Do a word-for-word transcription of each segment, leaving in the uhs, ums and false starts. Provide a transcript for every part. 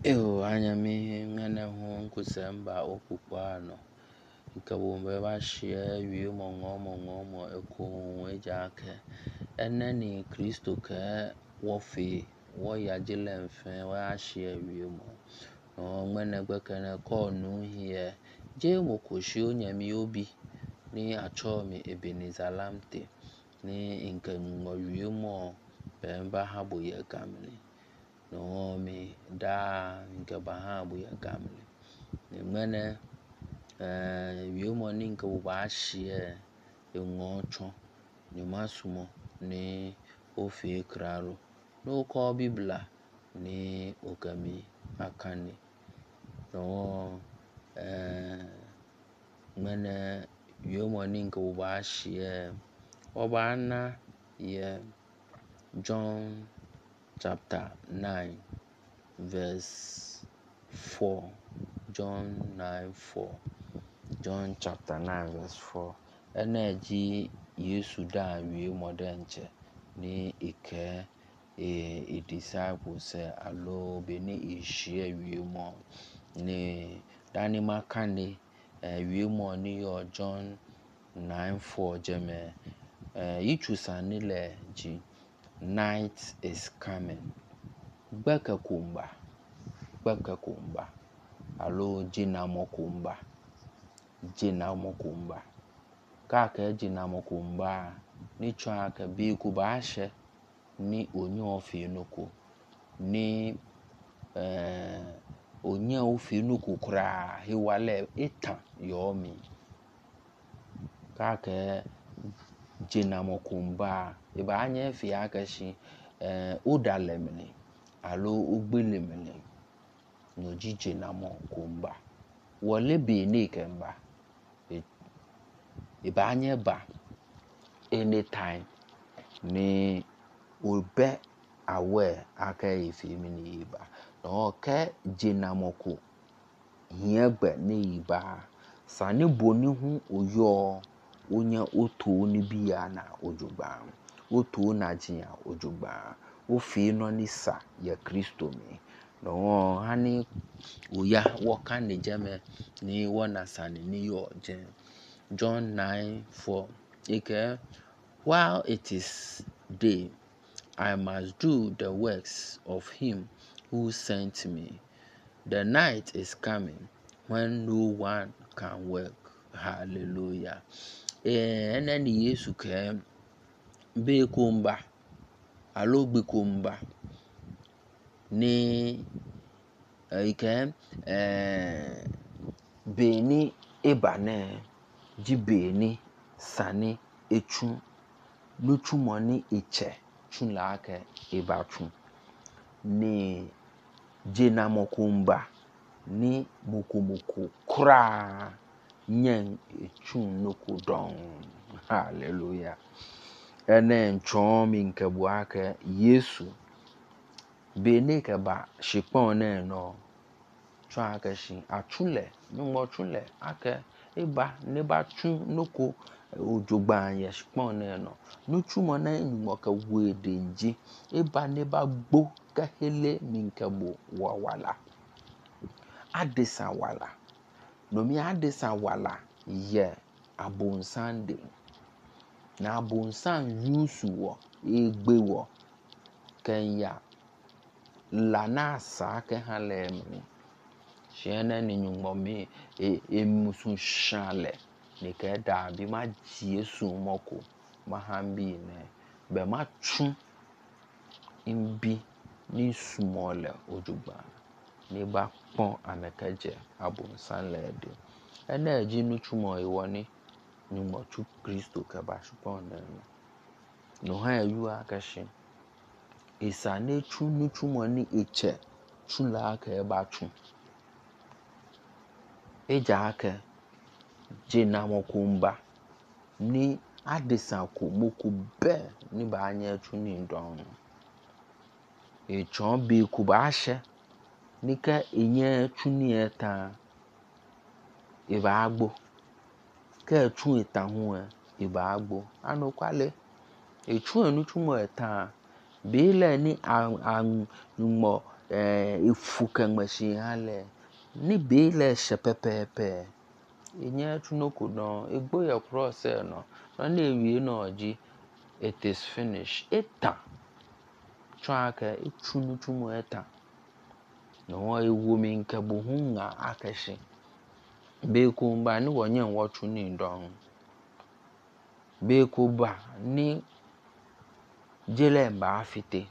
Eyo anyame ngane ho nkusamba okukwana nkabombe bashia wie mongo mongo mo eko ejake eneni Kristo ke wofi wo yagile mfe wa ashia wie mo no ngene gbekene ko nu hie je mo koshi onyame obi ni achomi ebenizalamte ni nkanu wie mo bemba habo ye gamle no mi da nke bahabu ya gamle ngene eh wie mo ni nke ba hye enwocho ni masumo ni ofi kraro no ko bibla ni okami akani no eh ngene wie mo ni nke ba hye obana ye John chapter nine verse four. John nine four. John chapter nine verse four. Energy Yesu da wie modenche ni ike e, e disciples alo beni ishie wie mo ni dani makani e, wie mo ni yo John nine four jeme e, ichusani le ji night is coming. Gbeke kumba. Gbeke kumba. Alo jina mokumba. Jina mokumba. Kake jina mokumba. Ni chwa ke bi kubashe. Ni onye ofi nuku. Ni eh, onye ofi nuku kura. Hiwale itan yomi. Kake jina mokumba. Iba anye fi akashi. Eh, udalemini. Alo ugbelemini. No jije na mo kumba. Wole be ne kemba. Iba anye ba. Anytime. Ni ube awe ake ifimi ni iba. No ke jina moku. Hiegbe ni iba. Sani boni hu oyo. Onye oto ni biya na ojugba. Oto na jiya ojugba. Ofi no nisa ya Kristo mi. No hani uya wakani jeme ni wana sani ni yo jen. John nine four. Ike, while it is day, I must do the works of him who sent me. The night is coming when no one can work. Hallelujah. Eh, eneni Yesu ke be kumba. Alo be kumba. Ni uh, ike eh beni ebane ji beni sani echu nuchu moni eche chun lake ebachu ni jena mokumba ni mukumuku kra nyen echu nuku don. Hallelujah. Ene nchon mi nkebu ake Yesu bene ke ba shipon ne no chwa ake shi achule nyumo chule ake eba ne ba chu nuku ojogba ye shipon ne no nuchu mo na nyumo ke wedenji eba ne ba gbo ka hele mi nkebu wa wala adesa wala no mi adesa wala ye abonsande na abonsan yusu wo egbe wo kenya la na sa ke halem shene ni nyumo mi e emusun shale ni ke da bi ma Jesu moko ma hambi ne be ma chu imbi ni small ojugba ni ba pon amekeje abonsan lede ene eji nuchu mo iwo ni nyumo chu Kristo ke ba shupon ne no ha yu akashi isa ne chu nuchu mo ni eche chula aka eba chu eja aka jena mokumba ni adesa ko moku be ni ba anya chu ni ndon e chon be ku ba hye ni ka enye chu ni eta e ba agbo ka chu eta ho e ba agbo ano kwale e chu enu chu mo eta be le ni an an mo eh ifu kengmeshi hale ni be le shepepepe enye tunoko no egbo ye cross e no na na ewie no oji it is finished eta twaka etunu tumu eta no ewu mi nkabo hunga akashi be ko mba ni wonye nwotu ni ndon be ko ba ni jele mba afite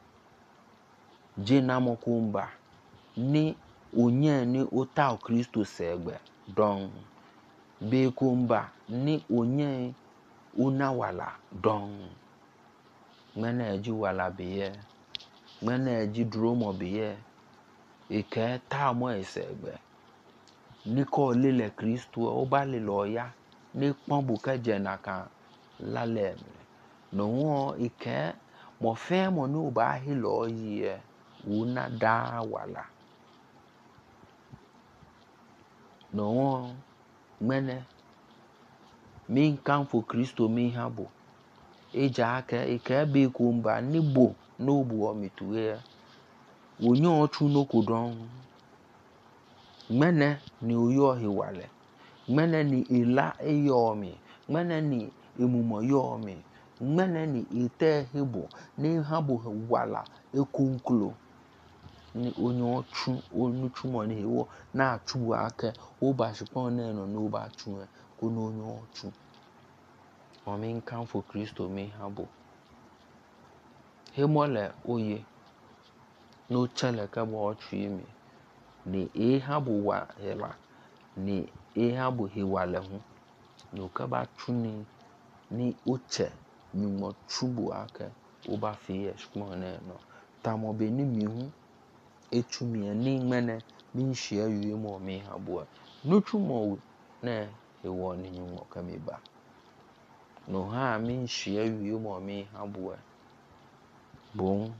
je namokumba ni onye ni ota Kristo segbe don be ko mba ni onye una wala don mena eji wala biye mena eji dromo biye ike ta mo esegbe ni ko lele Kristo o ba le loya ni pon bu ka je na kan lale no won ike mo fe mo no ba hi lo yi una da wala no won mene min kan fo Kristo mi habo eja aka ike be ko mba nibo no bu o mituwe onyo otu no kodon mene ni oyo hiwale mene ni ila eyomi mene ni emumo yomi mene ni ite hibo ni habo wala ekunklo ni onyo otu onutu mo ni wo na atu aka o ba shipon na no no ba atu ko no onyo otu o min kan fo Kristo mi habo hemole oye no chele ka bo otu imi ni e habo wa hela ni e habo hiwale hu no ka ba tuni ni oche mi mo tubu aka o ba fi eshmo na no tamo be ni mi hu etumi ni mene mi hia yu mo mi habo no tumo na e wo ni nyu ka mi ba no ha mi hia yu mo mi habo bon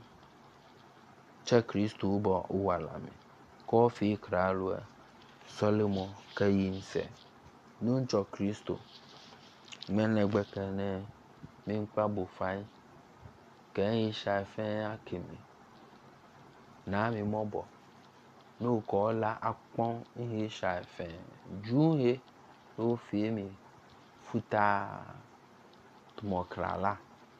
che Kristo bo wala mi ko fi kralo Solomon kayinse nuncho Kristo mene gbekene min pa bo fai kan isha fe akimi na mi mobo no ko la apon isha fe juhe o fi mi futa tumo krala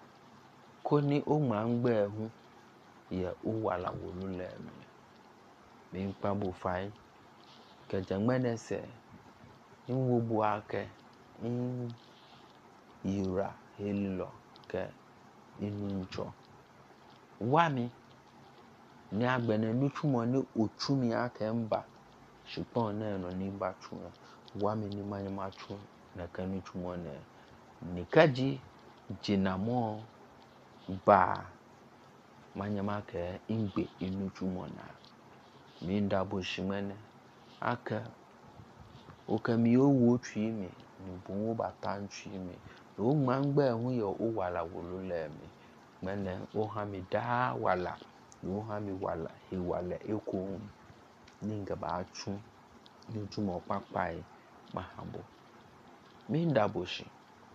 koni o ma ngbe hu ye o wala wolule mi min pa bo fai ke jangmene se in wobu ake in yura hello ke inuncho wami ni agbene nutumo ni otumi ake mba shipon na no ni ba tu wami ni manyama tu na kanutumo ne ni kaji jinamo ba manyama ke ingbe inutumo na minda bo shimene aka okami owo twimi ni bon ba tan twimi o mangbe hu yo o wala wolule mi mene o ha mi da wala o ha mi wala he wala eko ninga ba tu ni tumo papai mahabo minda bo shi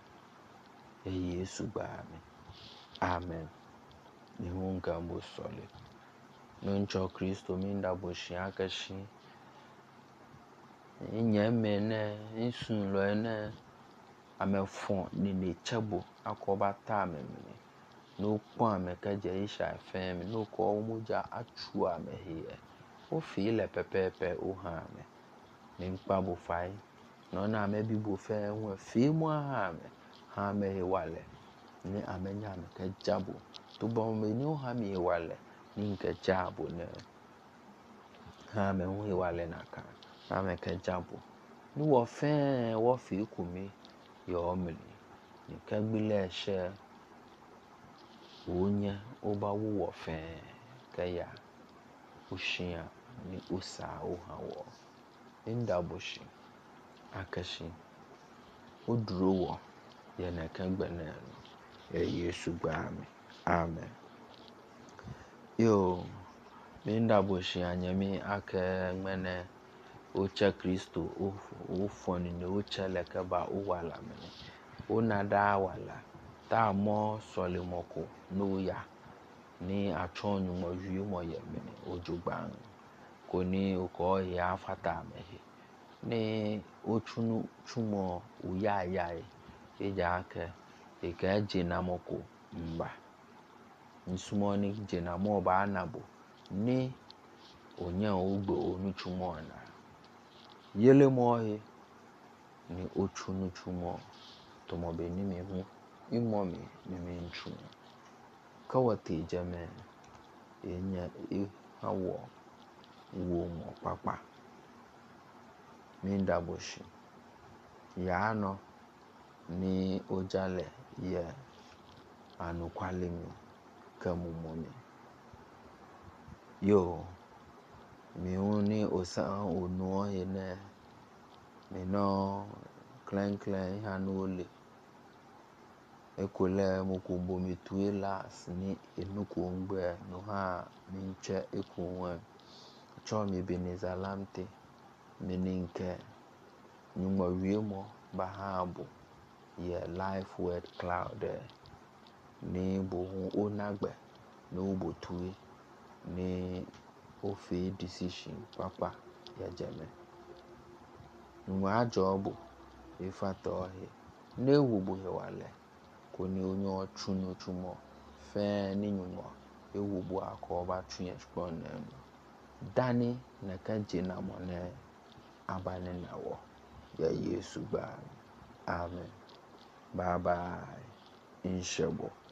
e Yesu ba mi amen ni hunga mbo sole nuncho Kristo minda bo shi akashi nyeme ne insun lo ene amefon ni ne chebo akoba ta amemni no pon amekaje isha fem no ko muja atu amehe o fi le pepepe o ha me ni pa bo fai no na me bi bo fe won fi mo ha me ha me he wale ni amenya me ka jabo to bo me ni o ha me he wale ni nke jabo ne ha me hu he wale na ka na me ka jabo ni wo fe wo fi kumi yo omili ni ka gbile she onye oba wo wo fe ka ya ushia ni usa o ha wo inda boshi akashi oduro wo ye na ka gbene e Yesu gba mi amen yo minda boshi anyami aka gbene oche Kristo o o foni ni oche leke ba o wala mene o na da wala ta mo solimoko no ya ni atwon nyumo wie mo ye mene ojugban ko ni uko ya fata mehe ni ochunu chumo uya ya eja ke eka jinamoko mba nsumo ni jinamo ba nabo ni onya ogbo onu chumo na yele mo he ni ochunu chumo tomo be ni me hu imo mi me me nchu kawate jame enya e hawo wo mo papa minda boshi ya no ni ojale ye anu kwale mi kamu momi yo mi uni osa onu he ne mi no clan clan hanule ekole mukumbo mituelas ni enuku ngbe no ha minche ekunwe cho mi benizalamte meninke nyuma wiemo bahabo ye life word cloud ni bohu onagbe no botue ni ofe decision papa ya jeme nyuma jobu ifato he ne wubu he wale koni onyo chunu chumo fe ni nyuma ewubu akoba tun explore dani na ka jina mone abane nawo ya Yesu ba amen bye bye inshabo.